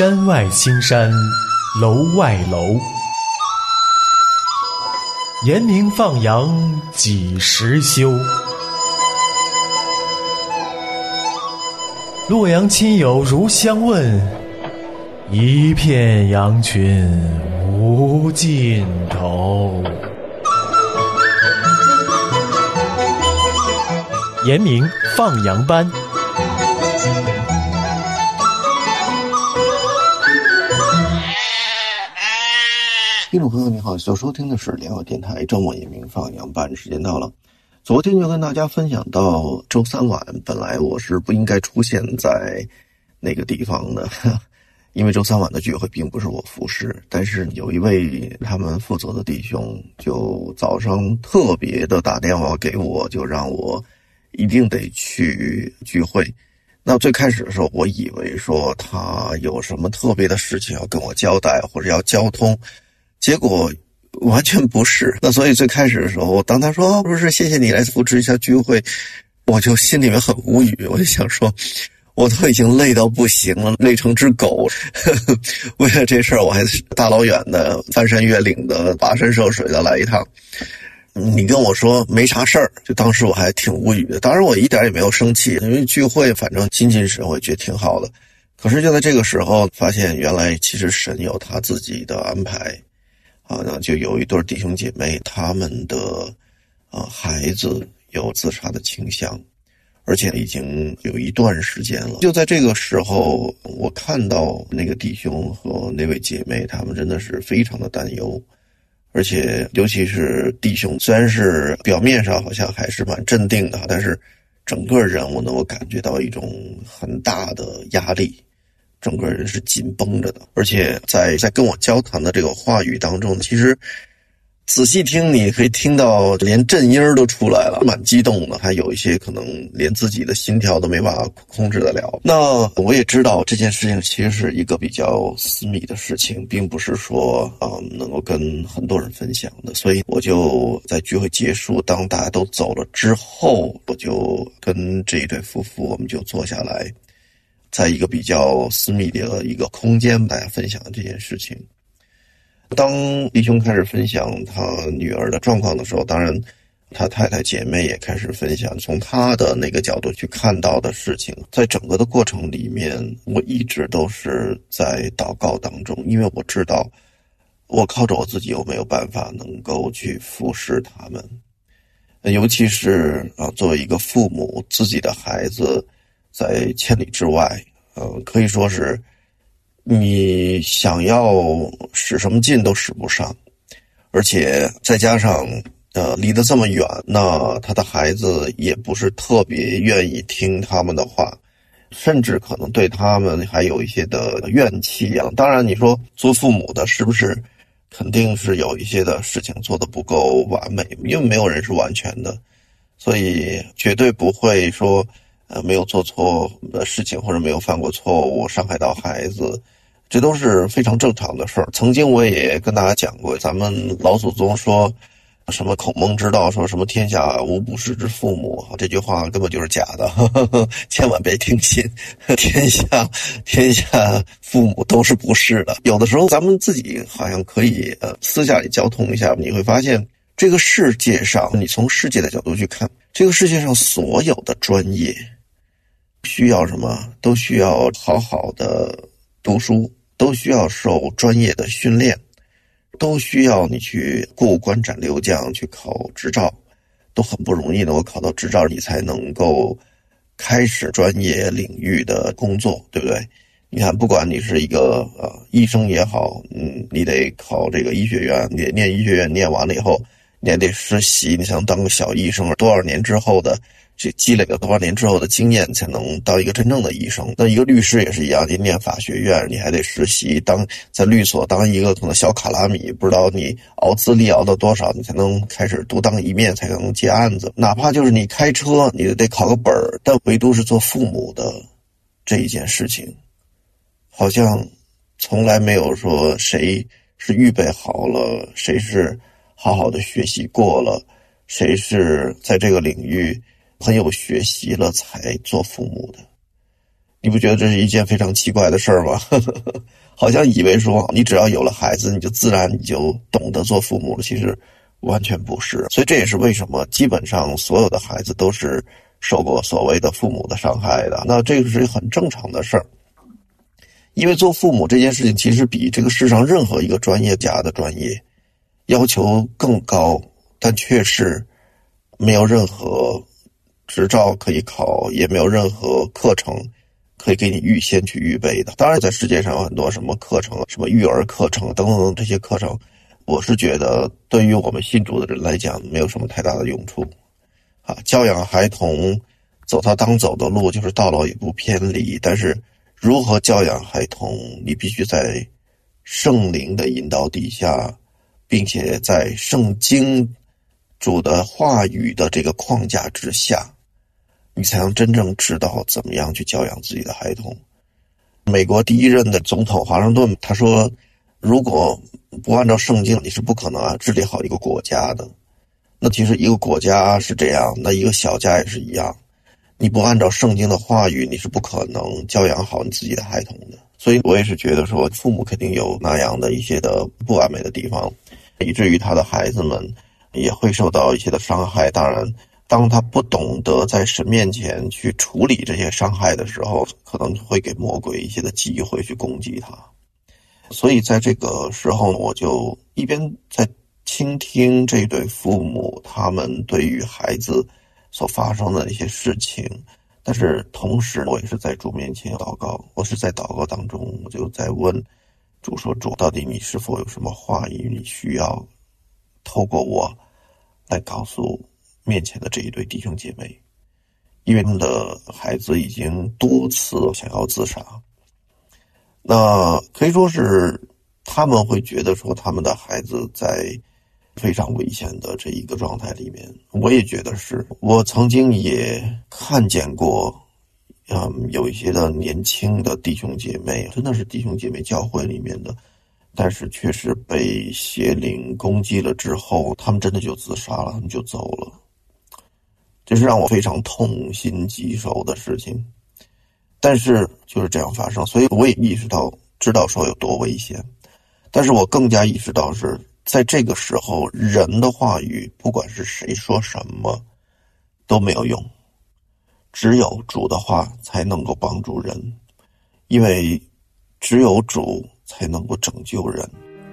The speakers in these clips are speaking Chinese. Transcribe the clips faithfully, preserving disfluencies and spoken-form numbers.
山外青山楼外楼，严明放羊几时休？洛阳亲友如相问，一片羊群无尽头。严明放羊班。 听众朋友你好，所收听的是联合电台周末严明放羊班，时间到了。昨天就跟大家分享到周三晚，本来我是不应该出现在那个地方的，因为周三晚的聚会并不是我服侍，但是有一位他们负责的弟兄就早上特别的打电话给我，就让我一定得去聚会。那最开始的时候我以为说他有什么特别的事情要跟我交代或者要交通，结果完全不是。那所以最开始的时候，当他说不是谢谢你来扶持一下聚会，我就心里面很无语，我就想说我都已经累到不行了，累成只狗，呵呵，为了这事儿我还大老远的翻山越岭的跋山涉水的来一趟。你跟我说没啥事儿，就当时我还挺无语的。当然我一点也没有生气，因为聚会反正亲近神，我也觉得挺好的。可是就在这个时候发现，原来其实神有他自己的安排啊，那就有一对弟兄姐妹，他们的啊孩子有自杀的倾向，而且已经有一段时间了。就在这个时候，我看到那个弟兄和那位姐妹，他们真的是非常的担忧。而且尤其是弟兄，虽然是表面上好像还是蛮镇定的，但是整个人我能够感觉到一种很大的压力，整个人是紧绷着的。而且在在跟我交谈的这个话语当中，其实仔细听你可以听到连震音都出来了，蛮激动的，还有一些可能连自己的心跳都没办法控制得了。那我也知道这件事情其实是一个比较私密的事情，并不是说嗯能够跟很多人分享的，所以我就在聚会结束，当大家都走了之后，我就跟这一对夫妇我们就坐下来，在一个比较私密的一个空间大家分享这件事情。当弟兄开始分享他女儿的状况的时候，当然他太太姐妹也开始分享从他的那个角度去看到的事情。在整个的过程里面，我一直都是在祷告当中，因为我知道我靠着我自己有没有办法能够去服侍他们，尤其是啊，作为一个父母，自己的孩子在千里之外，呃，可以说是你想要使什么劲都使不上，而且再加上呃离得这么远，那他的孩子也不是特别愿意听他们的话，甚至可能对他们还有一些的怨气啊。当然你说做父母的是不是肯定是有一些的事情做得不够完美，因为没有人是完全的，所以绝对不会说呃，没有做错的事情或者没有犯过错误伤害到孩子，这都是非常正常的事儿。曾经我也跟大家讲过，咱们老祖宗说什么孔孟之道，说什么天下无不是之父母，这句话根本就是假的，呵呵呵，千万别听信。天下天下父母都是不是的。有的时候咱们自己好像可以呃私下里交通一下，你会发现这个世界上，你从世界的角度去看，这个世界上所有的专业需要什么？都需要好好的读书，都需要受专业的训练，都需要你去过关斩六将，去考执照，都很不容易的。我考到执照，你才能够开始专业领域的工作，对不对？你看，不管你是一个呃医生也好，嗯，你得考这个医学院，你得念医学院，念完了以后，你还得实习，你想当个小医生，多少年之后的这积累了多少年之后的经验才能当一个真正的医生。那一个律师也是一样，你念法学院，你还得实习，当在律所当一个可能小卡拉米，不知道你熬资历熬到多少，你才能开始独当一面，才能接案子。哪怕就是你开车，你得考个本儿，但唯独是做父母的这一件事情，好像从来没有说谁是预备好了，谁是好好的学习过了，谁是在这个领域很有学习了才做父母的。 你不觉得这是一件非常奇怪的事儿吗？好像以为说你只要有了孩子，你就自然你就懂得做父母了，其实完全不是。所以这也是为什么基本上所有的孩子都是受过所谓的父母的伤害的。那这个是很正常的事儿，因为做父母这件事情其实比这个世上任何一个专业家的专业要求更高，但却是没有任何执照可以考，也没有任何课程可以给你预先去预备的。当然在世界上有很多什么课程，什么育儿课程等等这些课程，我是觉得对于我们信主的人来讲没有什么太大的用处啊。教养孩童走他当走的路，就是到老也不偏离，但是如何教养孩童，你必须在圣灵的引导底下，并且在圣经主的话语的这个框架之下，你才能真正知道怎么样去教养自己的孩童。美国第一任的总统华盛顿他说，如果不按照圣经，你是不可能啊治理好一个国家的。那其实一个国家是这样，那一个小家也是一样，你不按照圣经的话语，你是不可能教养好你自己的孩童的。所以我也是觉得说，父母肯定有那样的一些的不完美的地方，以至于他的孩子们也会受到一些的伤害。当然当他不懂得在神面前去处理这些伤害的时候，可能会给魔鬼一些的机会去攻击他。所以在这个时候，我就一边在倾听这对父母他们对于孩子所发生的一些事情，但是同时我也是在主面前祷告。我是在祷告当中，我就在问主说，主到底你是否有什么话语你需要透过我来告诉面前的这一对弟兄姐妹，因为他们的孩子已经多次想要自杀。那可以说是他们会觉得说他们的孩子在非常危险的这一个状态里面。我也觉得是，我曾经也看见过嗯，有一些的年轻的弟兄姐妹，真的是弟兄姐妹教会里面的，但是确实被邪灵攻击了之后，他们真的就自杀了，他们就走了。这是让我非常痛心疾首的事情，但是就是这样发生。所以我也意识到知道说有多危险，但是我更加意识到是在这个时候，人的话语不管是谁说什么都没有用，只有主的话才能够帮助人，因为只有主才能够拯救人。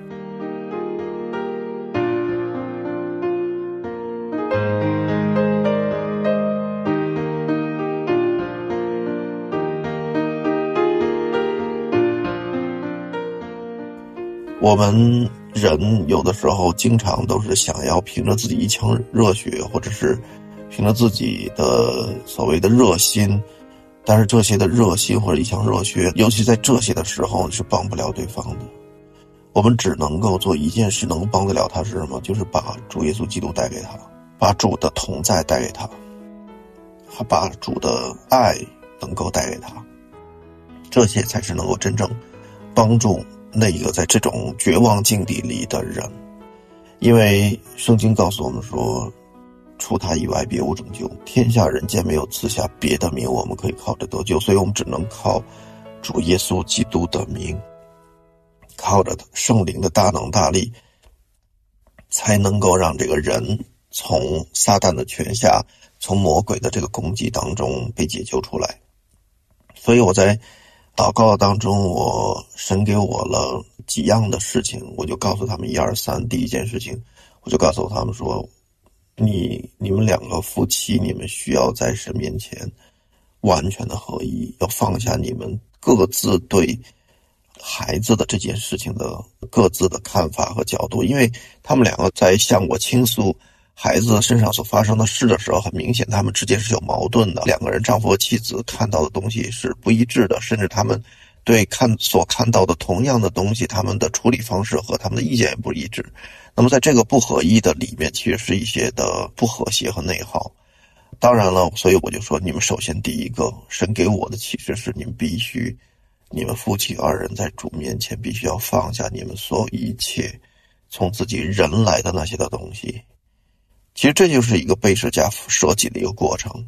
我们人有的时候经常都是想要凭着自己一腔热血，或者是凭着自己的所谓的热心，但是这些的热心或者一腔热血，尤其在这些的时候是帮不了对方的。我们只能够做一件事，能够帮得了他是什么？就是把主耶稣基督带给他，把主的同在带给他，把主的爱能够带给他，这些才是能够真正帮助那一个在这种绝望境地里的人。因为圣经告诉我们说，除他以外别无拯救，天下人间没有赐下别的名我们可以靠着得救，所以我们只能靠主耶稣基督的名，靠着圣灵的大能大力，才能够让这个人从撒旦的权下，从魔鬼的这个攻击当中被解救出来。所以我在祷告当中，我神给我了几样的事情，我就告诉他们一二三。第一件事情，我就告诉他们说，你你们两个夫妻，你们需要在神面前完全的合一，要放下你们各自对孩子的这件事情的各自的看法和角度。因为他们两个在向我倾诉孩子身上所发生的事的时候，很明显他们之间是有矛盾的，两个人丈夫和妻子看到的东西是不一致的，甚至他们对看所看到的同样的东西，他们的处理方式和他们的意见也不一致。那么在这个不合一的里面，其实是一些的不和谐和内耗。当然了，所以我就说，你们首先第一个，神给我的启示是，你们必须，你们夫妻二人在主面前必须要放下你们所有一切从自己人来的那些的东西。其实这就是一个被舍家舍己的一个过程。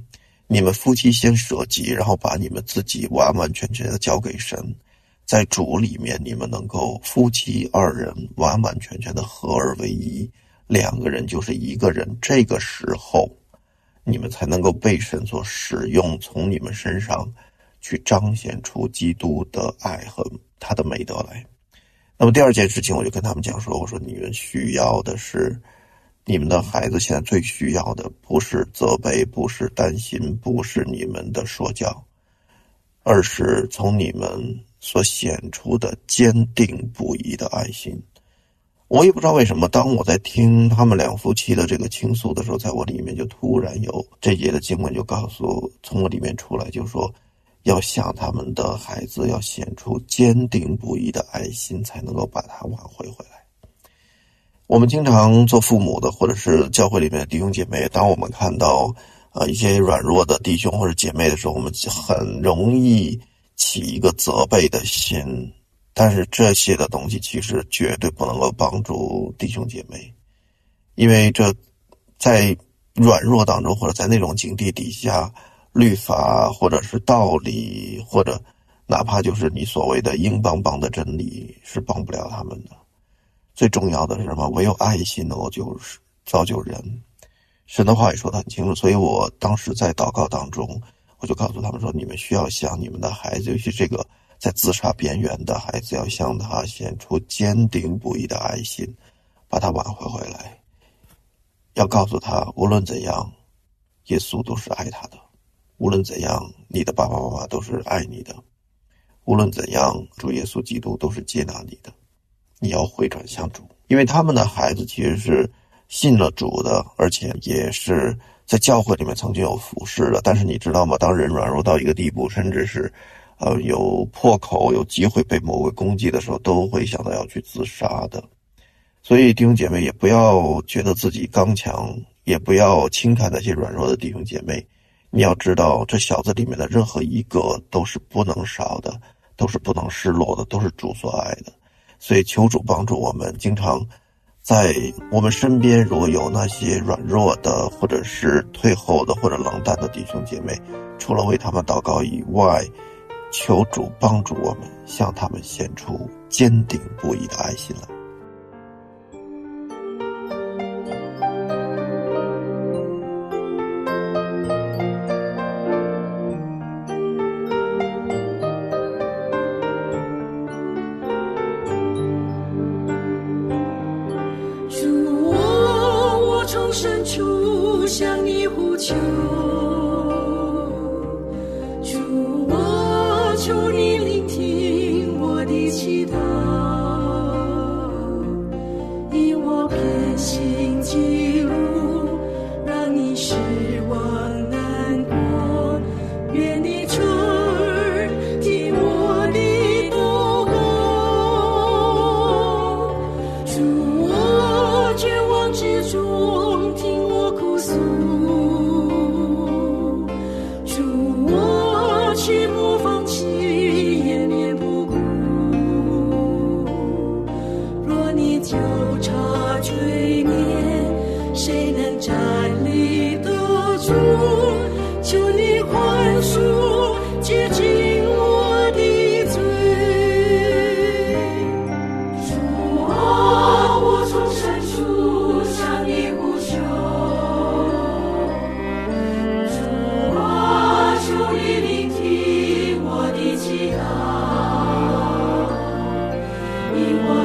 你们夫妻先舍己，然后把你们自己完完全全的交给神，在主里面你们能够夫妻二人完完全全的合而为一，两个人就是一个人，这个时候你们才能够被神所使用，从你们身上去彰显出基督的爱和他的美德来。那么第二件事情，我就跟他们讲说，我说你们需要的是，你们的孩子现在最需要的不是责备，不是担心，不是你们的说教，而是从你们所显出的坚定不移的爱心。我也不知道为什么，当我在听他们两夫妻的这个倾诉的时候，在我里面就突然有这节的经文就告诉，从我里面出来，就说要向他们的孩子要显出坚定不移的爱心，才能够把他挽回回来。我们经常做父母的，或者是教会里面的弟兄姐妹，当我们看到呃一些软弱的弟兄或者姐妹的时候，我们很容易起一个责备的心，但是这些的东西其实绝对不能够帮助弟兄姐妹，因为这在软弱当中，或者在那种境地底下，律法或者是道理，或者哪怕就是你所谓的硬邦邦的真理，是帮不了他们的。最重要的是什么？唯有爱心能够就是造就人。神的话也说得很清楚，所以我当时在祷告当中，我就告诉他们说，你们需要向你们的孩子，尤其这个在自杀边缘的孩子，要向他显出坚定不移的爱心，把他挽回回来。要告诉他，无论怎样，耶稣都是爱他的，无论怎样，你的爸爸妈妈都是爱你的，无论怎样，主耶稣基督都是接纳你的。你要回转向主，因为他们的孩子其实是信了主的，而且也是在教会里面曾经有服侍的。但是你知道吗？当人软弱到一个地步，甚至是呃有破口、有机会被魔鬼攻击的时候，都会想到要去自杀的。所以弟兄姐妹也不要觉得自己刚强，也不要轻看那些软弱的弟兄姐妹。你要知道，这小子里面的任何一个都是不能少的，都是不能失落的，都是主所爱的。所以求主帮助我们，经常在我们身边如果有那些软弱的，或者是退后的，或者冷淡的弟兄姐妹，除了为他们祷告以外，求主帮助我们，向他们显出坚定不移的爱心来。 深处向你呼求，主，我求你聆听我的祈祷，以我偏行记录，让你失望难过，愿你垂耳听我的祷告，主，我绝望之中你我